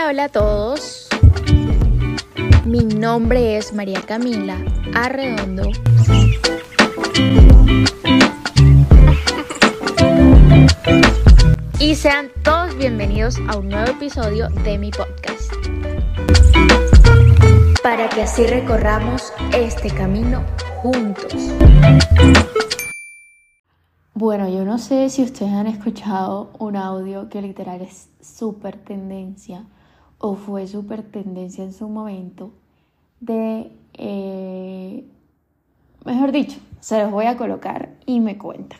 Hola, hola a todos. Mi nombre es María Camila Arredondo. Y sean todos bienvenidos a un nuevo episodio de mi podcast. Para que así recorramos este camino juntos. Bueno, yo no sé si ustedes han escuchado un audio que literal es súper tendencia o fue súper tendencia en su momento mejor dicho, se los voy a colocar y me cuentan.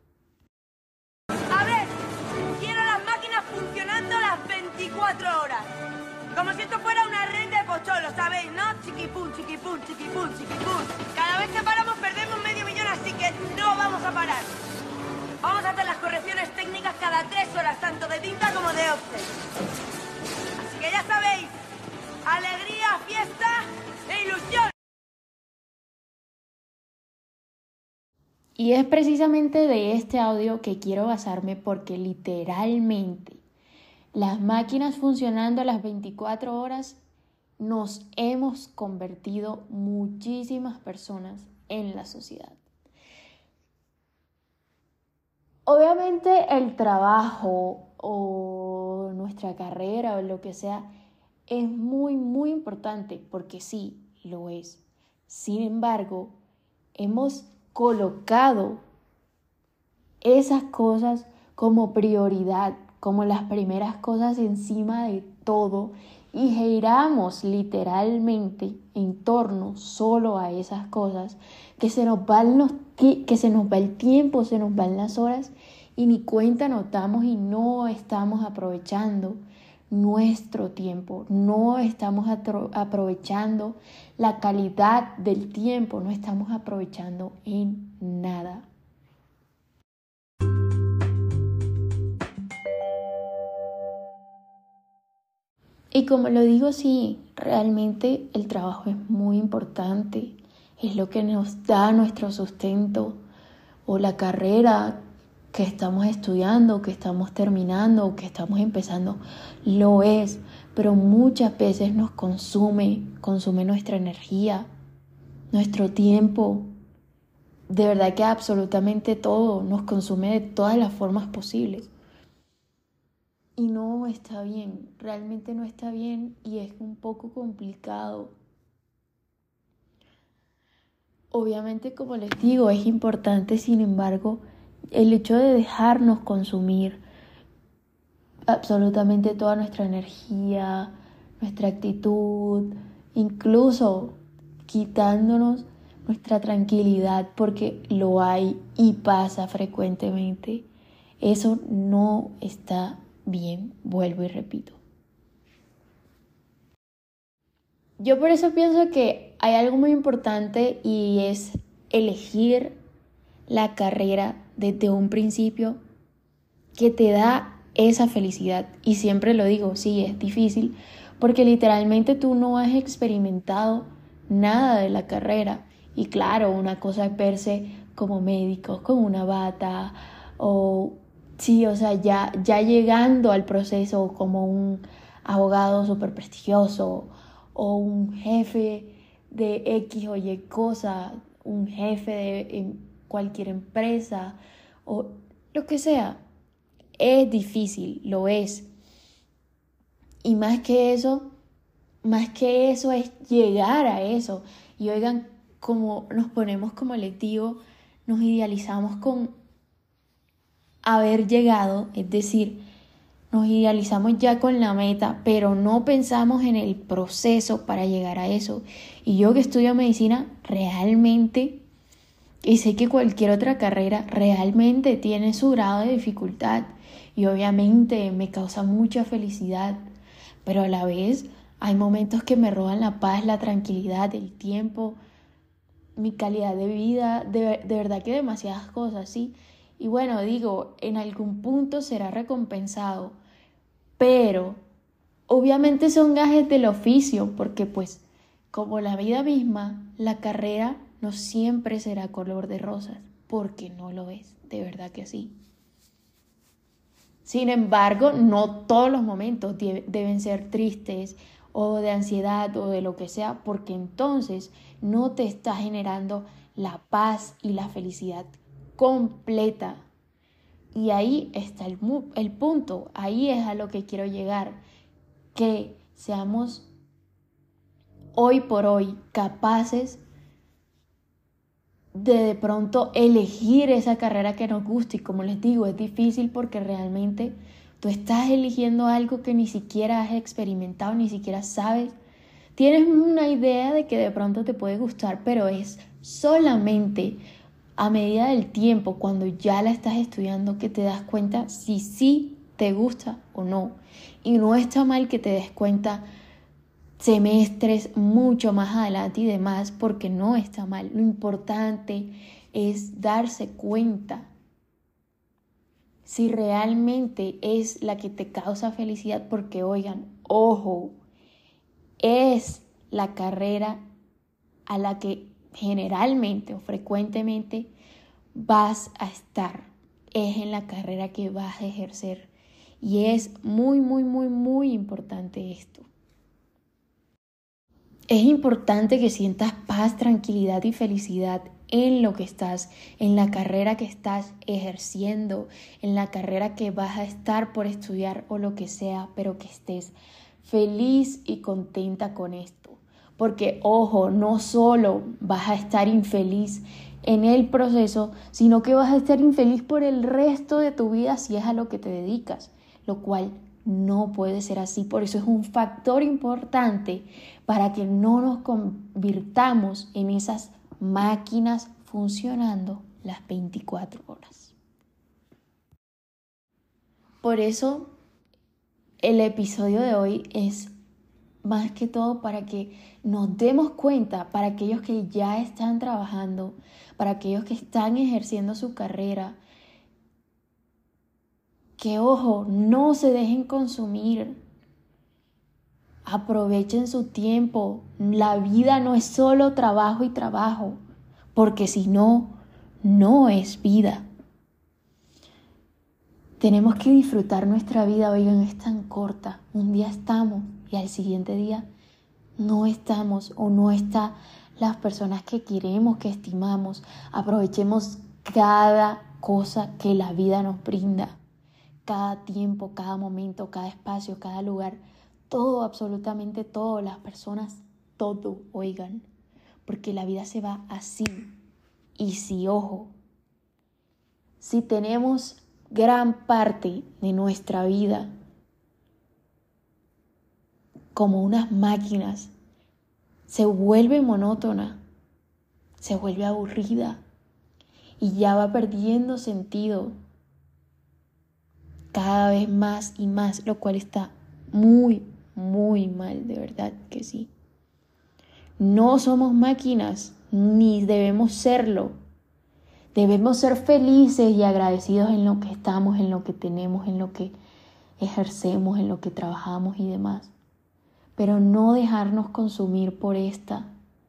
A ver, quiero las máquinas funcionando las 24 horas. Como si esto fuera una red de pocholos, ¿sabéis, no? Chiquipum, chiquipum, chiquipum, chiquipum. Cada vez que paramos perdemos $500,000, así que no vamos a parar. Vamos a hacer las correcciones técnicas cada 3 horas, tanto de tinta como de offset. Así que ya sabéis, alegría, fiesta e ilusión. Y es precisamente de este audio que quiero basarme porque literalmente las máquinas funcionando a las 24 horas nos hemos convertido muchísimas personas en la sociedad. Obviamente el trabajo o nuestra carrera o lo que sea es muy, muy importante porque sí, lo es. Sin embargo, hemos colocado esas cosas como prioridad, como las primeras cosas encima de todo y giramos literalmente en torno solo a esas cosas que se nos va el tiempo, se nos van las horas y ni cuenta nos damos y no estamos aprovechando nuestro tiempo, no estamos aprovechando la calidad del tiempo, no estamos aprovechando en nada. Y como lo digo, sí, realmente el trabajo es muy importante, es lo que nos da nuestro sustento o la carrera que estamos estudiando, que estamos terminando o que estamos empezando, lo es, pero muchas veces nos consume nuestra energía, nuestro tiempo, de verdad que absolutamente todo nos consume de todas las formas posibles. Y no está bien, realmente no está bien y es un poco complicado. Obviamente, como les digo, es importante, sin embargo, el hecho de dejarnos consumir absolutamente toda nuestra energía, nuestra actitud, incluso quitándonos nuestra tranquilidad, porque lo hay y pasa frecuentemente. Eso no está bien, vuelvo y repito. Yo por eso pienso que hay algo muy importante y es elegir la carrera desde un principio que te da esa felicidad. Y siempre lo digo, sí, es difícil porque literalmente tú no has experimentado nada de la carrera. Y claro, una cosa es verse como médicos con una bata o sí, o sea, ya llegando al proceso como un abogado súper prestigioso o un jefe de X o Y cosa, un jefe de cualquier empresa o lo que sea. Es difícil, lo es. Y más que eso es llegar a eso. Y oigan, como nos ponemos, como les digo, nos idealizamos con haber llegado, es decir, nos idealizamos ya con la meta, pero no pensamos en el proceso para llegar a eso. Y yo que estudio medicina, realmente, y sé que cualquier otra carrera, realmente tiene su grado de dificultad. Y obviamente me causa mucha felicidad, pero a la vez hay momentos que me roban la paz, la tranquilidad, el tiempo, mi calidad de vida, de verdad que demasiadas cosas, ¿sí? Y bueno, digo, en algún punto será recompensado, pero obviamente son gajes del oficio, porque pues como la vida misma, la carrera no siempre será color de rosas, porque no lo es, de verdad que sí. Sin embargo, no todos los momentos deben ser tristes o de ansiedad o de lo que sea, porque entonces no te está generando la paz y la felicidad completa. Y ahí está el punto, ahí es a lo que quiero llegar, que seamos hoy por hoy capaces de pronto elegir esa carrera que nos guste. Y como les digo, es difícil porque realmente tú estás eligiendo algo que ni siquiera has experimentado, ni siquiera sabes. Tienes una idea de que de pronto te puede gustar, pero es solamente a medida del tiempo, cuando ya la estás estudiando, que te das cuenta si sí te gusta o no. Y no está mal que te des cuenta semestres mucho más adelante y demás, porque no está mal. Lo importante es darse cuenta si realmente es la que te causa felicidad, porque oigan, ojo, es la carrera a la que generalmente o frecuentemente vas a estar, es en la carrera que vas a ejercer, y es muy, muy, muy, muy importante esto. Es importante que sientas paz, tranquilidad y felicidad en lo que estás, en la carrera que estás ejerciendo, en la carrera que vas a estar por estudiar o lo que sea, pero que estés feliz y contenta con esto. Porque, ojo, no solo vas a estar infeliz en el proceso, sino que vas a estar infeliz por el resto de tu vida si es a lo que te dedicas, lo cual no puede ser así. Por eso es un factor importante para que no nos convirtamos en esas máquinas funcionando las 24 horas. Por eso el episodio de hoy es más que todo para que nos demos cuenta, para aquellos que ya están trabajando, para aquellos que están ejerciendo su carrera, que ojo, no se dejen consumir. Aprovechen su tiempo. La vida no es solo trabajo y trabajo, porque si no, no es vida. Tenemos que disfrutar nuestra vida, oigan, es tan corta. Un día estamos y al siguiente día no estamos o no están las personas que queremos, que estimamos. Aprovechemos cada cosa que la vida nos brinda. Cada tiempo, cada momento, cada espacio, cada lugar, todo, absolutamente todo, las personas, todo, oigan, porque la vida se va así. Y si, ojo, si tenemos gran parte de nuestra vida como unas máquinas, se vuelve monótona, se vuelve aburrida y ya va perdiendo sentido cada vez más y más, lo cual está muy, muy mal, de verdad que sí. No somos máquinas, ni debemos serlo. Debemos ser felices y agradecidos en lo que estamos, en lo que tenemos, en lo que ejercemos, en lo que trabajamos y demás. Pero no dejarnos consumir por esta.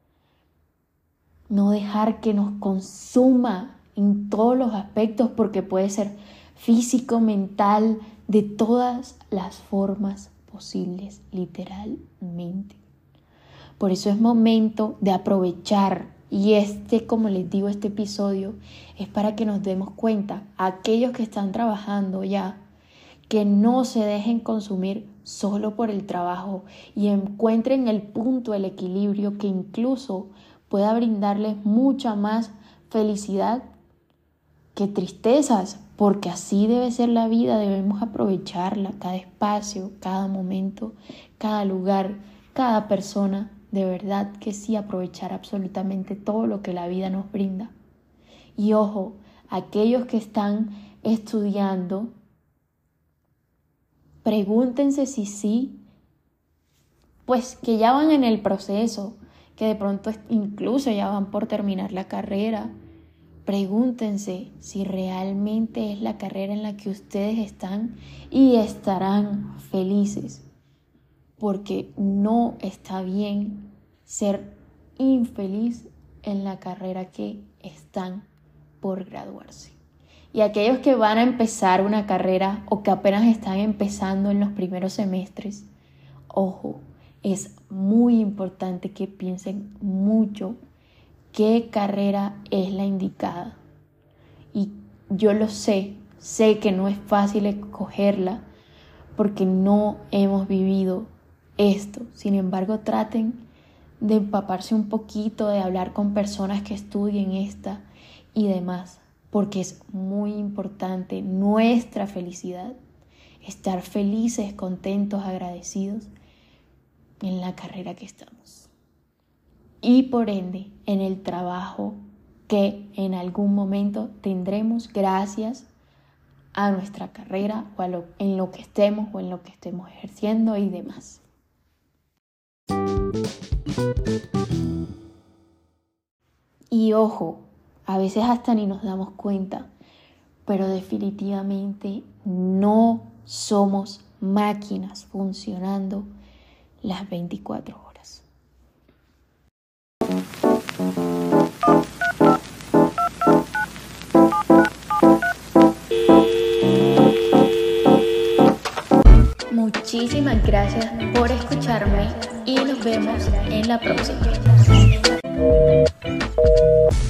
No dejar que nos consuma en todos los aspectos, porque puede ser físico, mental, de todas las formas posibles, literalmente. Por eso es momento de aprovechar, y como les digo, este episodio es para que nos demos cuenta, aquellos que están trabajando ya, que no se dejen consumir solo por el trabajo y encuentren el punto, el equilibrio que incluso pueda brindarles mucha más felicidad que tristezas, porque así debe ser la vida. Debemos aprovecharla, cada espacio, cada momento, cada lugar, cada persona. De verdad que sí, aprovechar absolutamente todo lo que la vida nos brinda. Y ojo, aquellos que están estudiando, pregúntense si sí, pues que ya van en el proceso, que de pronto incluso ya van por terminar la carrera. Pregúntense si realmente es la carrera en la que ustedes están y estarán felices, porque no está bien ser infeliz en la carrera que están por graduarse. Y aquellos que van a empezar una carrera o que apenas están empezando en los primeros semestres, ojo, es muy importante que piensen mucho qué carrera es la indicada. Y yo lo sé que no es fácil escogerla porque no hemos vivido esto. Sin embargo, traten de empaparse un poquito, de hablar con personas que estudien esta y demás, porque es muy importante nuestra felicidad, estar felices, contentos, agradecidos en la carrera que estamos. Y por ende, en el trabajo que en algún momento tendremos gracias a nuestra carrera o en lo que estemos o en lo que estemos ejerciendo y demás. Y ojo, a veces hasta ni nos damos cuenta, pero definitivamente no somos máquinas funcionando las 24 horas. Muchísimas gracias por escucharme y nos vemos en la próxima.